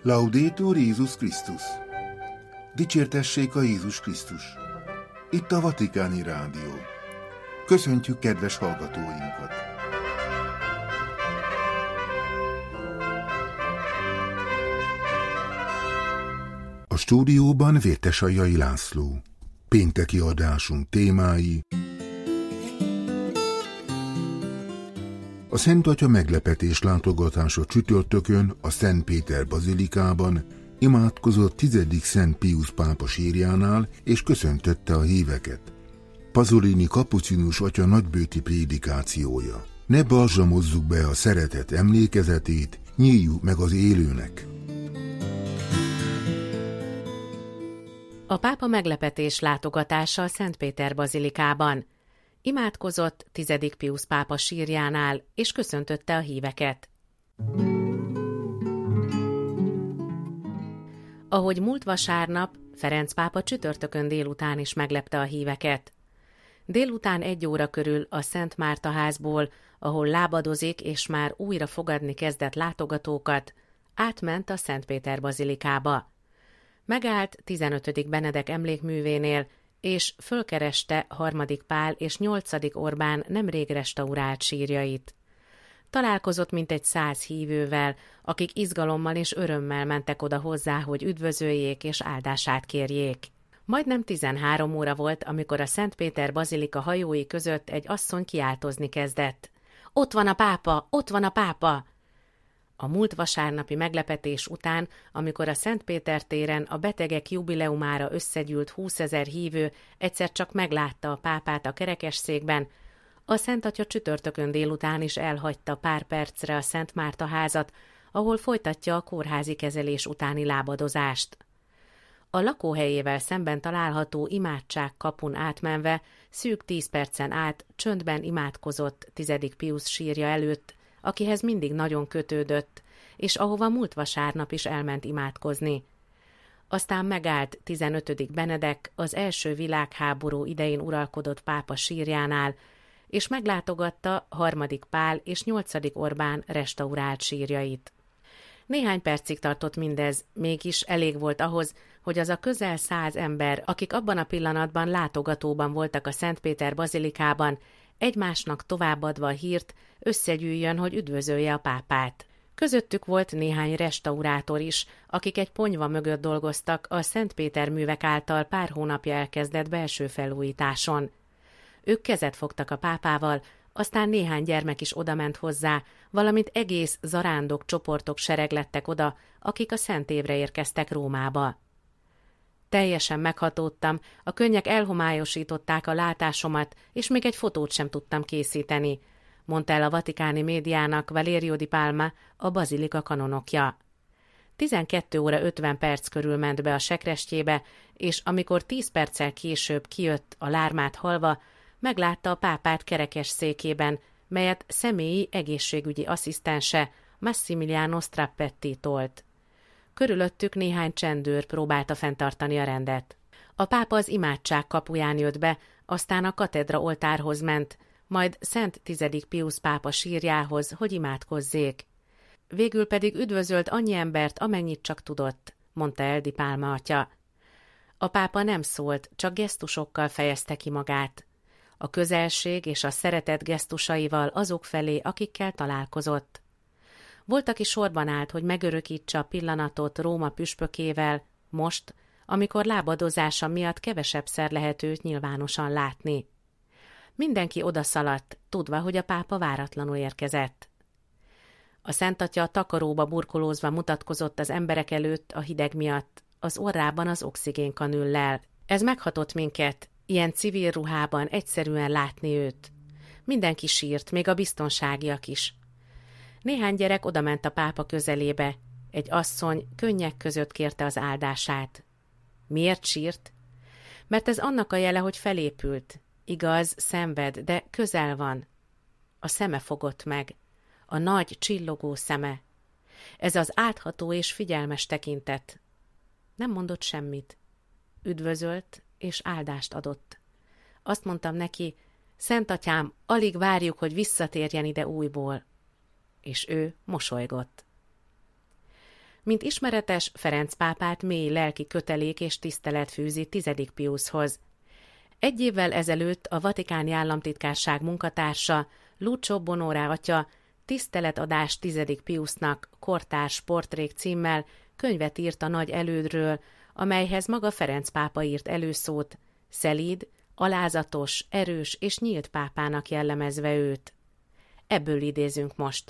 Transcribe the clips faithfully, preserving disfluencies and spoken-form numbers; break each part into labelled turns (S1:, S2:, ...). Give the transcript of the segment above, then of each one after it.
S1: Laudetur Jézus Krisztus! Dicsértessék a Jézus Krisztus! Itt a Vatikáni Rádió. Köszöntjük kedves hallgatóinkat! A stúdióban Vértesajai László. Pénteki adásunk témái: a Szent Atya meglepetés látogatása csütörtökön a Szent Péter bazilikában, imádkozott tizedik Szent Piusz pápa sírjánál és köszöntötte a híveket. Pasolini kapucinus atya nagybőti prédikációja. Ne balzsamozzuk be a szeretet emlékezetét, nyíljuk meg az élőnek.
S2: A pápa meglepetés látogatása a Szent Péter bazilikában. Imádkozott tizedik Piusz pápa sírjánál, és köszöntötte a híveket. Ahogy múlt vasárnap, Ferenc pápa csütörtökön délután is meglepte a híveket. Délután egy óra körül a Szent Márta házból, ahol lábadozik és már újra fogadni kezdett látogatókat, átment a Szent Péter bazilikába. Megállt tizenötödik Benedek emlékművénél, és fölkereste harmadik Pál és nyolcadik Orbán nemrég restaurált sírjait. Találkozott mintegy száz hívővel, akik izgalommal és örömmel mentek oda hozzá, hogy üdvözöljék és áldását kérjék. Majdnem tizenhárom óra volt, amikor a Szent Péter bazilika hajói között egy asszony kiáltozni kezdett. Ott van a pápa! Ott van a pápa! A múlt vasárnapi meglepetés után, amikor a Szent Péter téren a betegek jubileumára összegyűlt húszezer hívő egyszer csak meglátta a pápát a kerekesszékben, a Szent Atya csütörtökön délután is elhagyta pár percre a Szent Márta házat, ahol folytatja a kórházi kezelés utáni lábadozást. A lakóhelyével szemben található imádságkapun átmenve szűk tíz percen át csöndben imádkozott tizedik Piusz sírja előtt, akihez mindig nagyon kötődött, és ahova múlt vasárnap is elment imádkozni. Aztán megállt tizenötödik Benedek, az első világháború idején uralkodott pápa sírjánál, és meglátogatta harmadik Pál és nyolcadik Orbán restaurált sírjait. Néhány percig tartott mindez, mégis elég volt ahhoz, hogy az a közel száz ember, akik abban a pillanatban látogatóban voltak a Szent Péter bazilikában, egymásnak továbbadva a hírt, összegyűjjön, hogy üdvözölje a pápát. Közöttük volt néhány restaurátor is, akik egy ponyva mögött dolgoztak a Szent Péter művek által pár hónapja elkezdett belső felújításon. Ők kezet fogtak a pápával, aztán néhány gyermek is odament hozzá, valamint egész zarándok csoportok sereglettek oda, akik a Szent Évre érkeztek Rómába. Teljesen meghatódtam, a könnyek elhomályosították a látásomat, és még egy fotót sem tudtam készíteni, mondta el a vatikáni médiának Valerio Di Palma, a bazilika kanonokja. tizenkét óra ötven perc körül ment be a sekrestjébe, és amikor tíz perccel később kijött a lármát hallva, meglátta a pápát kerekes székében, melyet személyi egészségügyi asszisztense Massimiliano Strappetti tolt. Körülöttük néhány csendőr próbálta fenntartani a rendet. A pápa az imádság kapuján jött be, aztán a katedra oltárhoz ment, majd Szent tizedik Piusz pápa sírjához, hogy imádkozzék. Végül pedig üdvözölt annyi embert, amennyit csak tudott, mondta el Di Palma atya. A pápa nem szólt, csak gesztusokkal fejezte ki magát. A közelség és a szeretet gesztusaival azok felé, akikkel találkozott. Volt, aki sorban állt, hogy megörökítse a pillanatot Róma püspökével, most, amikor lábadozása miatt kevesebbszer lehet őt nyilvánosan látni. Mindenki odaszaladt, tudva, hogy a pápa váratlanul érkezett. A Szent Atya takaróba burkolózva mutatkozott az emberek előtt a hideg miatt, az orrában az oxigénkanüllel. Ez meghatott minket, ilyen civil ruhában egyszerűen látni őt. Mindenki sírt, még a biztonságiak is. Néhány gyerek odament a pápa közelébe, egy asszony könnyek között kérte az áldását. Miért sírt? Mert ez annak a jele, hogy felépült. Igaz, szenved, de közel van. A szeme fogott meg. A nagy, csillogó szeme. Ez az átható és figyelmes tekintet. Nem mondott semmit. Üdvözölt és áldást adott. Azt mondtam neki, Szent Atyám, alig várjuk, hogy visszatérjen ide újból. És ő mosolygott. Mint ismeretes, Ferenc pápát mély lelki kötelék és tisztelet fűzi tizedik Piuszhoz. Egy évvel ezelőtt a Vatikáni Államtitkárság munkatársa, Lucio Bonora atya tiszteletadás tizedik Piusznak kortárs portrék címmel könyvet írt a nagy elődről, amelyhez maga Ferenc pápa írt előszót, szelíd, alázatos, erős és nyílt pápának jellemezve őt. Ebből idézünk most.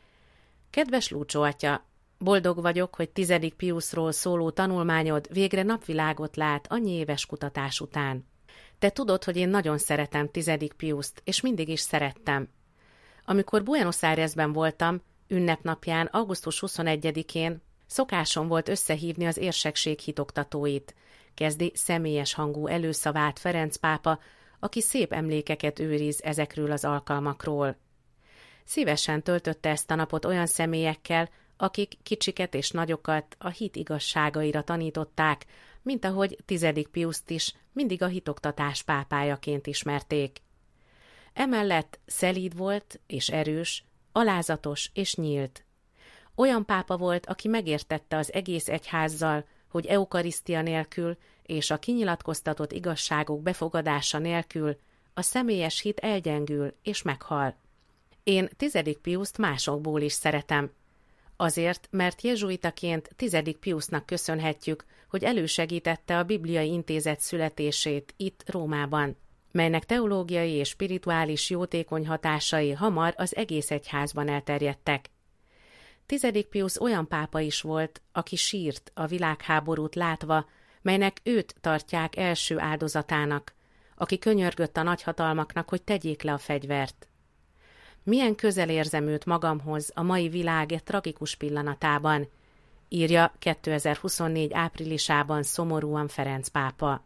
S2: Kedves Lucio atya, boldog vagyok, hogy tizedik Piuszról szóló tanulmányod végre napvilágot lát annyi éves kutatás után. Te tudod, hogy én nagyon szeretem tizedik Piuszt, és mindig is szerettem. Amikor Buenos Airesben voltam, ünnepnapján, augusztus huszonegyedikén szokásom volt összehívni az érsekség hitoktatóit, kezdi személyes hangú előszavát Ferenc pápa, aki szép emlékeket őriz ezekről az alkalmakról. Szívesen töltötte ezt a napot olyan személyekkel, akik kicsiket és nagyokat a hit igazságaira tanították, mint ahogy tizedik Piuszt is mindig a hitoktatás pápájaként ismerték. Emellett szelíd volt és erős, alázatos és nyílt. Olyan pápa volt, aki megértette az egész egyházzal, hogy eukarisztia nélkül és a kinyilatkoztatott igazságok befogadása nélkül a személyes hit elgyengül és meghal. Én tizedik Piuszt másokból is szeretem. Azért, mert jezsuitaként tizedik Piusznak köszönhetjük, hogy elősegítette a Bibliai Intézet születését itt Rómában, melynek teológiai és spirituális jótékony hatásai hamar az egész egyházban elterjedtek. tizedik Piusz olyan pápa is volt, aki sírt a világháborút látva, melynek őt tartják első áldozatának, aki könyörgött a nagyhatalmaknak, hogy tegyék le a fegyvert. Milyen közel érzem őt magamhoz a mai világ tragikus pillanatában, írja kétezer-huszonnégy áprilisában szomorúan Ferenc pápa.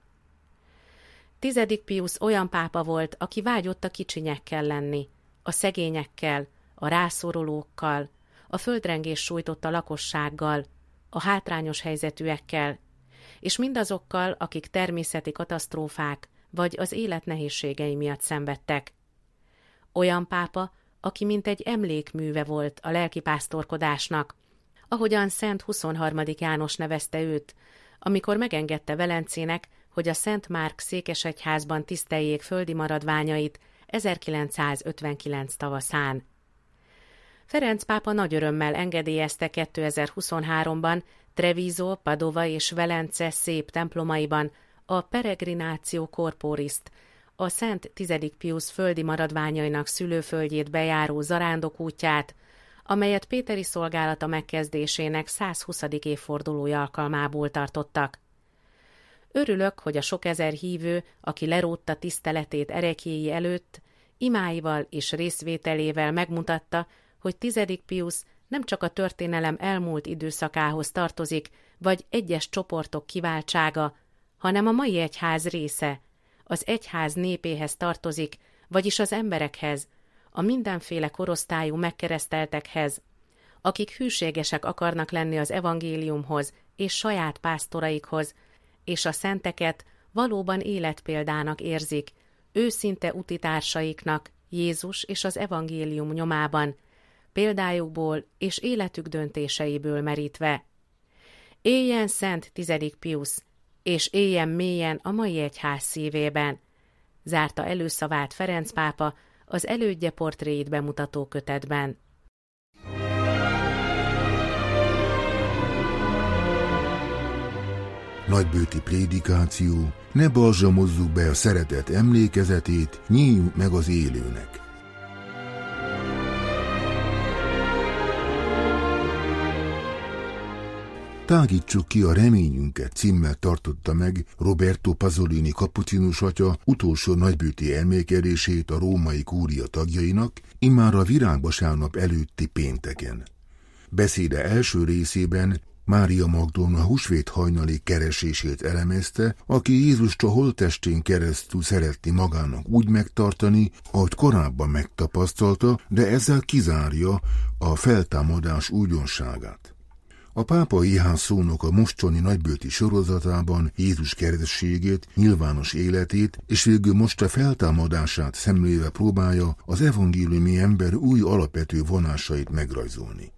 S2: tizedik Piusz olyan pápa volt, aki vágyott a kicsinyekkel lenni, a szegényekkel, a rászorulókkal, a földrengés sújtotta lakossággal, a hátrányos helyzetűekkel, és mindazokkal, akik természeti katasztrófák vagy az élet nehézségei miatt szenvedtek. Olyan pápa, aki mint egy emlékműve volt a lelkipásztorkodásnak, ahogyan Szent huszonharmadik János nevezte őt, amikor megengedte Velencének, hogy a Szent Márk székesegyházban tiszteljék földi maradványait ezerkilencszázötvenkilenc tavaszán. Ferenc pápa nagy örömmel engedélyezte kétezer-huszonháromban Treviso, Padova és Velence szép templomaiban a Peregrinatio Corporiszt, a Szent tizedik Piusz földi maradványainak szülőföldjét bejáró zarándokútját, amelyet péteri szolgálata megkezdésének százhuszadik évfordulója alkalmából tartottak. Örülök, hogy a sok ezer hívő, aki lerótta tiszteletét ereklyéi előtt, imáival és részvételével megmutatta, hogy tizedik Piusz nem csak a történelem elmúlt időszakához tartozik, vagy egyes csoportok kiváltsága, hanem a mai egyház része, az egyház népéhez tartozik, vagyis az emberekhez, a mindenféle korosztályú megkereszteltekhez, akik hűségesek akarnak lenni az evangéliumhoz és saját pásztoraikhoz, és a szenteket valóban életpéldának érzik, őszinte utitársaiknak, Jézus és az evangélium nyomában, példájukból és életük döntéseiből merítve. Éljen Szent tizedik Piusz, és éljen mélyen a mai egyház szívében, zárta előszavát Ferenc pápa az elődje portréit bemutató kötetben.
S1: Nagybőti prédikáció, ne balzsamozzuk be a szeretet emlékezetét, nyíljunk meg az élőnek. Tágítsuk ki a reményünket címmel tartotta meg Roberto Pasolini kapucinus atya utolsó nagybőti elmélkedését a római kúria tagjainak, immár a virágvasárnap előtti pénteken. Beszéde első részében Mária Magdolna húsvét hajnali keresését elemezte, aki Jézust a holttestén keresztül szeretné magának úgy megtartani, ahogy korábban megtapasztalta, de ezzel kizárja a feltámadás újdonságát. A pápai Ihán szónok a mostani nagybőti sorozatában Jézus keresztségét, nyilvános életét és végül most a feltámadását szemléve próbálja az evangéliumi ember új alapvető vonásait megrajzolni.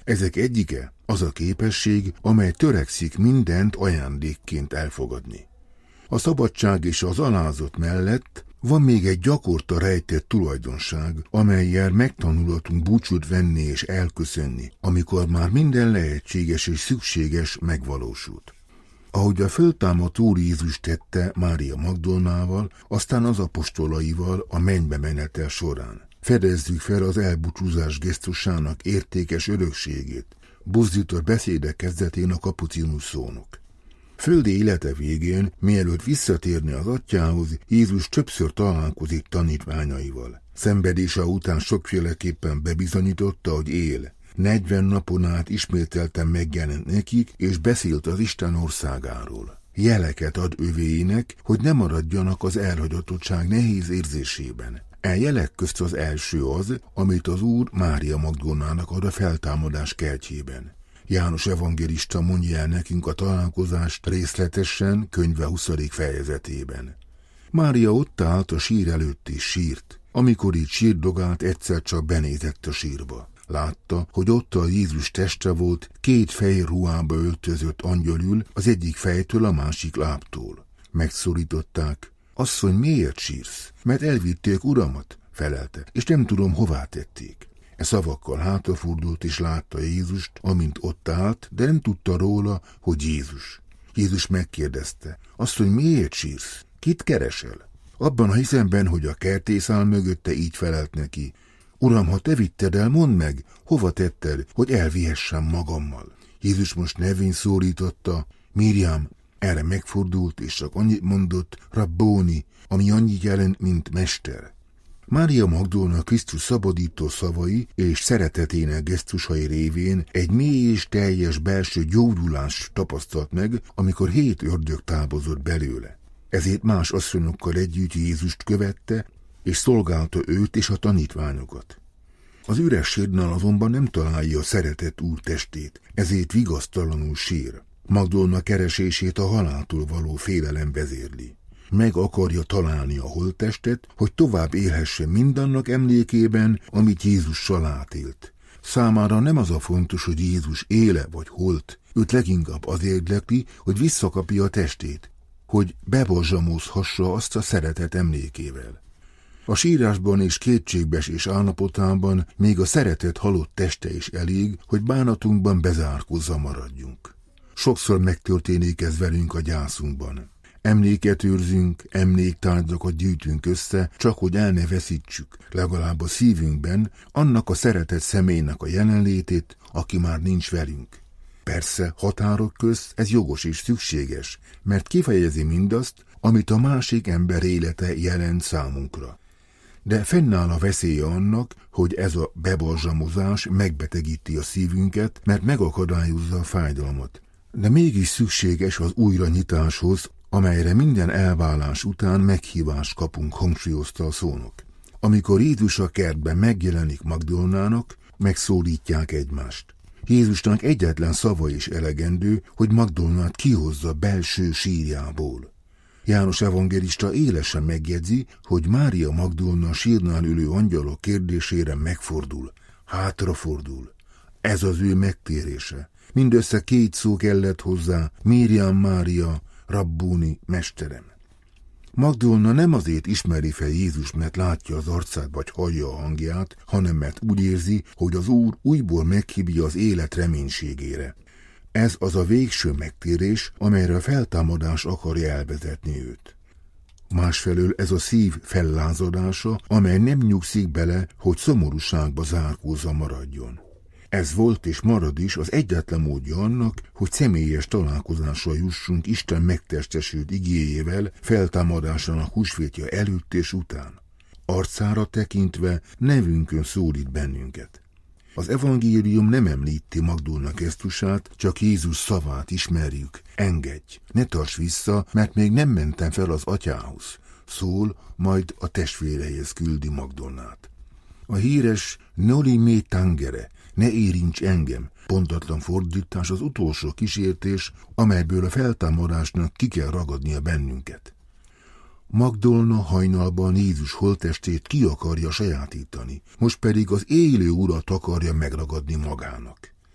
S1: Ezek egyike az a képesség, amely törekszik mindent ajándékként elfogadni. A szabadság és az alázat mellett van még egy gyakorta rejtett tulajdonság, amellyel megtanulhatunk búcsút venni és elköszönni, amikor már minden lehetséges és szükséges megvalósult. Ahogy a föltámadt Úr Jézus tette Mária Magdolnával, aztán az apostolaival a mennybe menetel során. Fedezzük fel az elbúcsúzás gesztusának értékes örökségét, buzdított beszéde kezdetén a kapucinus szónok. Földi élete végén, mielőtt visszatérni az atyához, Jézus többször találkozik tanítványaival. Szenvedése után sokféleképpen bebizonyította, hogy él. Negyven napon át ismételten megjelent nekik, és beszélt az Isten országáról. Jeleket ad övéinek, hogy ne maradjanak az elhagyatottság nehéz érzésében. E jelek közt az első az, amit az Úr Mária Magdolnának ad a feltámadás kertjében. János evangélista mondja el nekünk a találkozást részletesen könyve huszadik fejezetében. Mária ott állt a sír előtt és sírt. Amikor így sírdogált, egyszer csak benézett a sírba. Látta, hogy ott a Jézus teste volt, két fehér ruhába öltözött angyal ül, az egyik fejtől a másik lábtól. Megszólították. Asszony, miért sírsz? Mert elvitték uramat, felelte, és nem tudom, hová tették. E szavakkal hátrafordult és látta Jézust, amint ott állt, de nem tudta róla, hogy Jézus. Jézus megkérdezte, asszony, miért sírsz? Kit keresel? Abban a hiszemben, hogy a kertész áll mögötte, így felelt neki. Uram, ha te vitted el, mondd meg, hova tetted, hogy elvihessem magammal. Jézus most nevén szólította, Miriam. Erre megfordult, és csak annyit mondott, Rabbóni, ami annyit jelent, mint mester. Mária Magdolna Krisztus szabadító szavai és szeretetének gesztusai révén egy mély és teljes belső gyógyulást tapasztalt meg, amikor hét ördög távozott belőle. Ezért más asszonyokkal együtt Jézust követte, és szolgálta őt és a tanítványokat. Az üres sírnál azonban nem találja a szeretett Úr testét, ezért vigasztalanul sír. Magdolna keresését a haláltól való félelem vezérli. Meg akarja találni a holttestet, hogy tovább élhessen mindannak emlékében, amit Jézussal átélt. Számára nem az a fontos, hogy Jézus éle vagy holt, őt leginkább az érdekli, hogy visszakapja a testét, hogy beborzsamozhassa azt a szeretet emlékével. A sírásban és kétségbeesés állapotában még a szeretet halott teste is elég, hogy bánatunkban bezárkózva maradjunk. Sokszor megtörténik ez velünk a gyászunkban. Emléket őrzünk, emléktárgyakat gyűjtünk össze, csak hogy el ne veszítsük, legalább a szívünkben, annak a szeretett személynek a jelenlétét, aki már nincs velünk. Persze, határok közt ez jogos és szükséges, mert kifejezi mindazt, amit a másik ember élete jelent számunkra. De fennáll a veszélye annak, hogy ez a bebalzsamozás megbetegíti a szívünket, mert megakadályozza a fájdalmat. De mégis szükséges az újranyitáshoz, amelyre minden elválás után meghívást kapunk, hangsúlyozta a szónok. Amikor Jézus a kertben megjelenik Magdolnának, megszólítják egymást. Jézusnak egyetlen szava is elegendő, hogy Magdolnát kihozza belső sírjából. János evangélista élesen megjegyzi, hogy Mária Magdolna sírnál ülő angyalok kérdésére megfordul, hátrafordul. Ez az ő megtérése. Mindössze két szó kellett hozzá, Miriam Mária, Rabbóni, mesterem. Magdolna nem azért ismeri fel Jézus, mert látja az arcát vagy hallja a hangját, hanem mert úgy érzi, hogy az Úr újból meghívja az élet reménységére. Ez az a végső megtérés, amelyre a feltámadás akarja elvezetni őt. Másfelől ez a szív fellázadása, amely nem nyugszik bele, hogy szomorúságba zárkózva maradjon. Ez volt és marad is az egyetlen módja annak, hogy személyes találkozásra jussunk Isten megtestesült igéjével feltámadásának húsvétja előtt és után. Arcára tekintve nevünkön szólít bennünket. Az evangélium nem említi Magdolna gesztusát, csak Jézus szavát ismerjük. Engedj, ne tarts vissza, mert még nem mentem fel az atyához. Szól, majd a testvéreihez küldi Magdolnát. A híres Noli me tangere, ne érints engem, pontatlan fordítás az utolsó kísértés, amelyből a feltámadásnak ki kell ragadnia bennünket. Magdolna hajnalban Jézus holttestét ki akarja sajátítani, most pedig az élő urat akarja megragadni magának.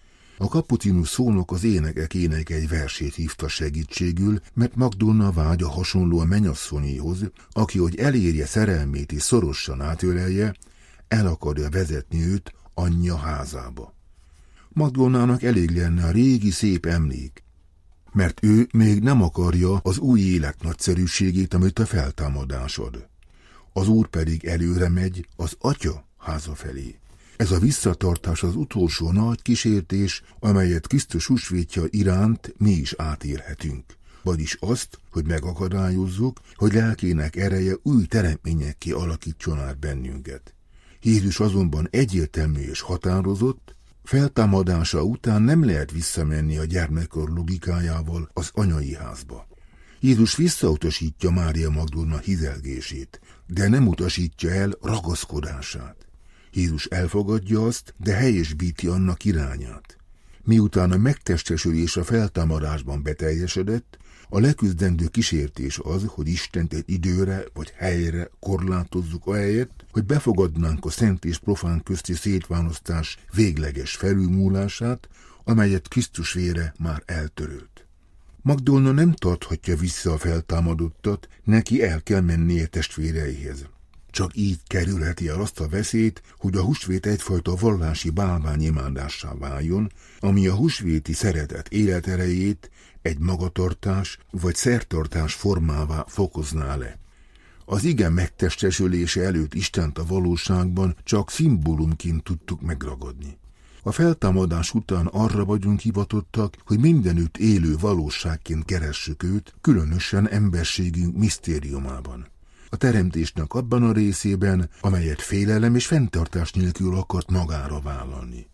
S1: A kapucinus szónok az énekekének egy versét hívta segítségül, mert Magdolna vágya hasonló a mennyasszonyéhoz, aki, hogy elérje szerelmét és szorosan átölelje, el akarja vezetni őt anyja házába. Magdolnának elég lenne a régi szép emlék, mert ő még nem akarja az új élet nagyszerűségét, amit a feltámadás ad. Az Úr pedig előre megy az Atya háza felé. Ez a visszatartás az utolsó nagy kísértés, amelyet Krisztus húsvétja iránt mi is átélhetünk. Vagyis azt, hogy megakadályozzuk, hogy lelkének ereje új teremtményekké alakítson át bennünket. Jézus azonban egyértelmű és határozott, feltámadása után nem lehet visszamenni a gyermekkor logikájával az anyai házba. Jézus visszautasítja Mária Magdolna hízelgését, de nem utasítja el ragaszkodását. Jézus elfogadja azt, de helyesbíti annak irányát. Miután a megtestesülés a feltámadásban beteljesedett, a leküzdendő kísértés az, hogy Istent egy időre vagy helyre korlátozzuk ahelyett, hogy befogadnánk a szent és profán közti szétválasztás végleges felülmúlását, amelyet Krisztus vére már eltörölt. Magdolna nem tarthatja vissza a feltámadottat, neki el kell mennie testvéreihez. Csak így kerülheti el azt a veszélyt, hogy a húsvét egyfajta vallási bálványimádássá váljon, ami a húsvéti szeretet életerejét egy magatartás vagy szertartás formává fokozná le. Az ige megtestesülése előtt Istent a valóságban csak szimbólumként tudtuk megragadni. A feltámadás után arra vagyunk hivatottak, hogy mindenütt élő valóságként keressük őt, különösen emberségünk misztériumában. A teremtésnek abban a részében, amelyet félelem és fenntartás nélkül akart magára vállalni.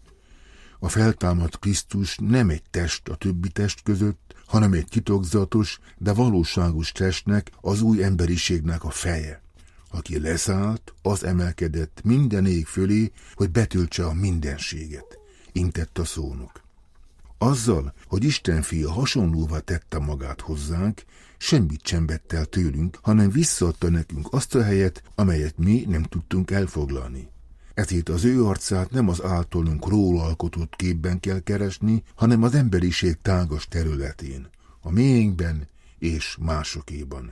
S1: A feltámadt Krisztus nem egy test a többi test között, hanem egy titokzatos, de valóságos testnek, az új emberiségnek a feje, aki leszállt, az emelkedett minden ég fölé, hogy betöltse a mindenséget, intett a szónok. Azzal, hogy Isten fia hasonlóvá tette magát hozzánk, semmit sem vett el tőlünk, hanem visszaadta nekünk azt a helyet, amelyet mi nem tudtunk elfoglalni. Ezért az ő arcát nem az általunk róla alkotott képben kell keresni, hanem az emberiség tágas területén, a miénkben és másokéban.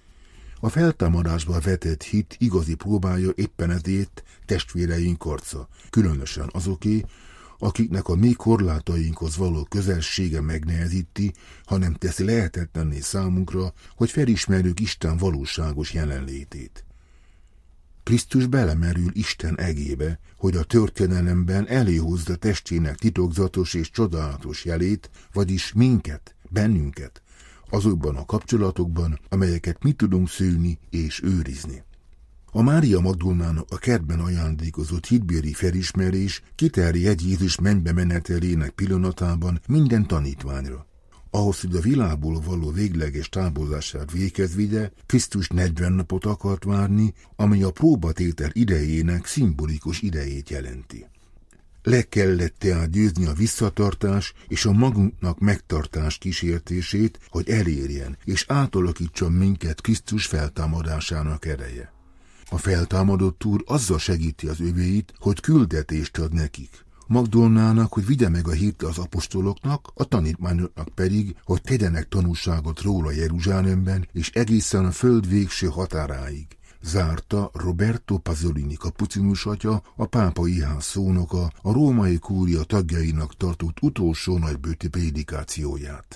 S1: A feltámadásba vetett hit igazi próbája éppen ezért testvéreink arca, különösen azoké, akiknek a mi korlátainkhoz való közelsége megnehezíti, hanem teszi lehetetlenné számunkra, hogy felismerjük Isten valóságos jelenlétét. Krisztus belemerül Isten egébe, hogy a történelemben eléhozza testének titokzatos és csodálatos jelét, vagyis minket, bennünket, azokban a kapcsolatokban, amelyeket mi tudunk szülni és őrizni. A Mária Magdolnának a kertben ajándékozott hitbéli felismerés kiterjed Jézus mennybe menetelének pillanatában minden tanítványra. Ahhoz, hogy a világból való végleges távozását véghez vigye, Krisztus negyven napot akart várni, ami a próbatétel idejének szimbolikus idejét jelenti. Le kellett tehát győzni a visszatartás és a magunknak megtartás kísértését, hogy elérjen és átalakítson minket Krisztus feltámadásának ereje. A feltámadott Úr azzal segíti az övéit, hogy küldetést ad nekik. Magdolnának, hogy vigye meg a hírt az apostoloknak, a tanítványoknak pedig, hogy tegyenek tanúságot róla Jeruzsálemben és egészen a föld végső határáig. Zárta Roberto Pasolini kapucinus atya, a pápai ház szónoka, a római kúria tagjainak tartott utolsó nagybőti prédikációját.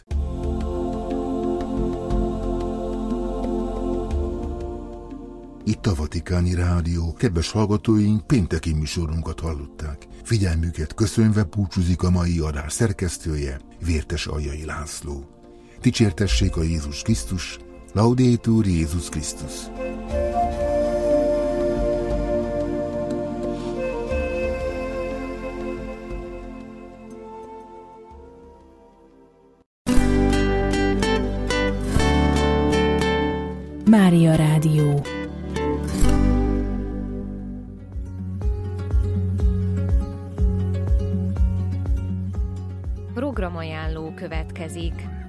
S1: Itt a Vatikáni Rádió, kedves hallgatóink, pénteki műsorunkat hallották. Figyelmüket köszönve búcsúzik a mai adás szerkesztője, Vértes Aljai László. Dicsértessék a Jézus Krisztus, Laudetur Jézus Krisztus.
S3: Mária Rádió.
S4: Programajánló következik.